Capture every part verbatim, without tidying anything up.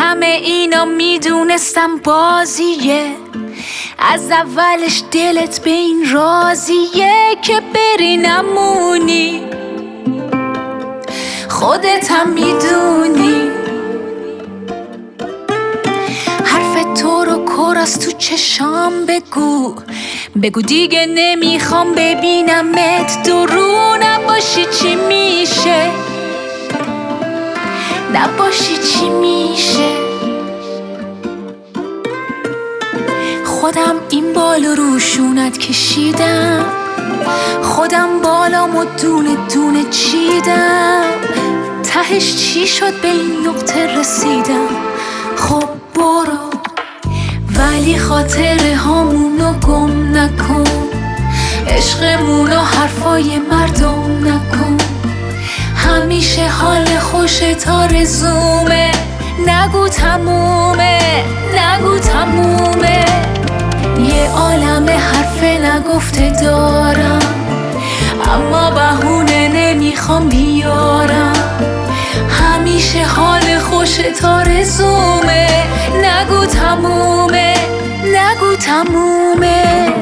همه اینا میدونستم بازیه، از اولش دلت به این راضیه که بری نمونی، خودت هم میدونی. حرف تو رو کر از تو چشام بگو، بگو دیگه نمیخوام ببینمت درو. نباشی چی میشه، نباشی چی میشه. خودم این بالو روشونت کشیدم، خودم بالامو دونه دونه چیدم، تهش چی شد به این نقطه رسیدم. خب برو ولی خاطره هامونو گم نکن، عشقمونو حرفای مردم نکن. همیشه حال خوشت آرزومه، نگو تمومه، نگو تمومه. یه عالم حرف نگفته دارم، اما بهونه نمیخوام بیارم. همیشه حال خوشت آرزومه، نگو تمومه، نگو تمومه.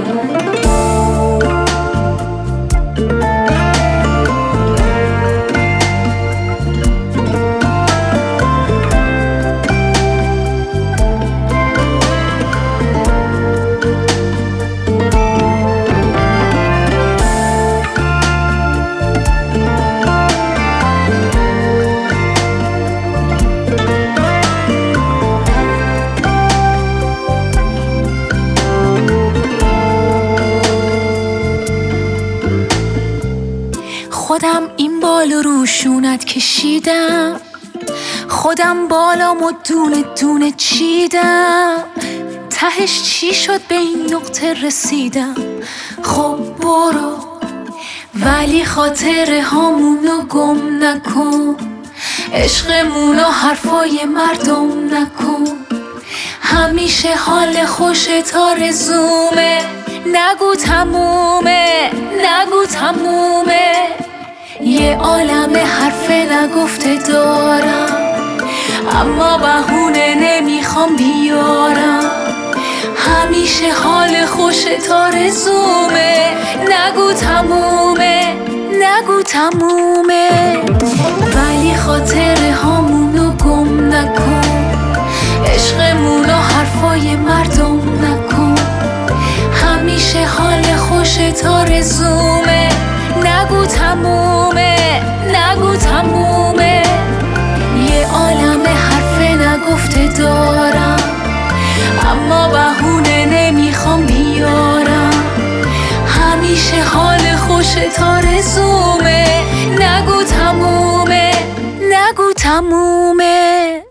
خودم این بالو روشونت کشیدم، خودم بالامو دونه دونه چیدم، تهش چی شد به این نقطه رسیدم. خب برو ولی خاطره هامونو گم نکن، عشقمونو حرفای مردم نکن. همیشه حال خوشت آرزومه، نگو تمومه، نگو تمومه. یه عالم حرف نگفته دارم، اما بهونه نمیخوام بیارم. همیشه حال خوشت آرزومه، نگو تمومه، نگو تمومه. ولی خاطره هامونو گم نکن، عشقمونو حرفای مردم نکن. همیشه حال خوشت آرزومه، نگو تمومه، نگو تمومه. یه عالم حرف نگفته دارم، اما بهونه نمیخوام بیارم. همیشه حال خوشت آرزومه، نگو تمومه، نگو تمومه.